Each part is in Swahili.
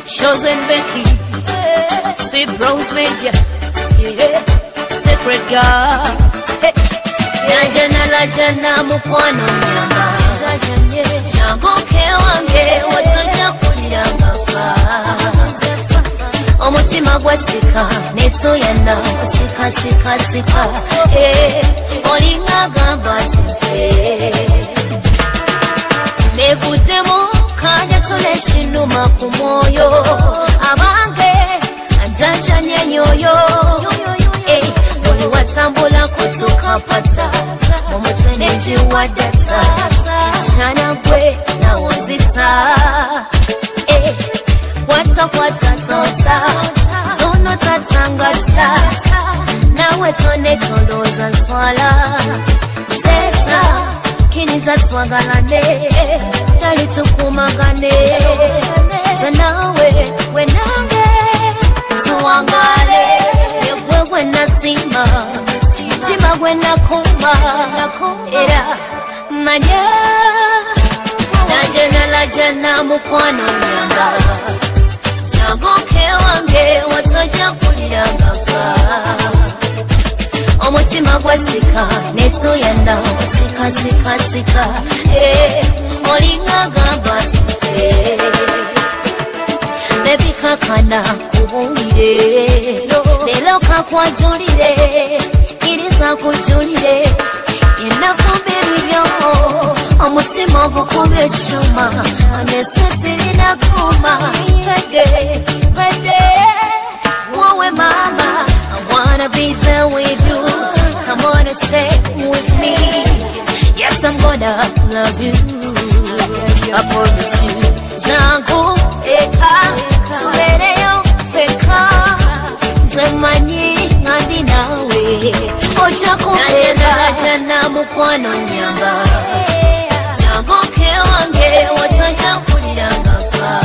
Chosen Becky, Sweet Rose Media, Secret Girl. Najana la jana mukwano nyamba, Sangoke wange watoja kuliranga fa. Omutima gwasika netsoyana sika sika sika. Olinga gamba tife. Nevutemo kanya tole shinuma kumoyo. Abange andanja nyoyo. Watambula kutoka pata Momotwene jiwa data Chana kwe na wanzita Wata tota Zono tatangata Nawe tone toloza swala Zesa Kiniza twagalane Dali tukumagane Zanawe wenange Tuangale Wena sima, sima wena kuma, era manya. Najana la jana mukwano nyamba, Sangoke wange watoja kuliranga fa. Omutima gwasika netsoyana sika sika sika. Olinga gamba tife. Baby kakana kubulire. Lelo kakwajulire, iriza kujulire. Inafumbiri byoko, omutima gukube shuma. Anesesiri nakuma, pede, wowe mama. I wanna be there with you, come on and stay with me. Yes, I'm gonna love you, I promise you. Zangu eka, suereyo feka. Zemani ngadi nawe Ocha kupenda jana mukwano nyamba Sangoke wange watanja kuliranga fa.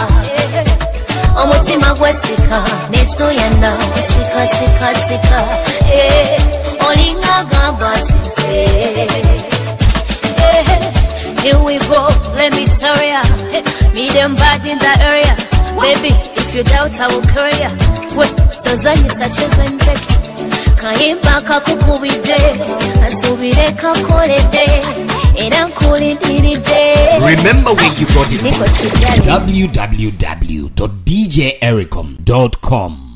Omutima gwasika netsoyana sika sika sika. Olinga gamba tife. Here we go, let me tell ya. Need them bad in the area. Baby, if you doubt I will carry ya. Tozani sacheza ndeki Kaimba kakukubide Asubire kakorede Era nkulidiride. Remember where you got it from. www.djericom.com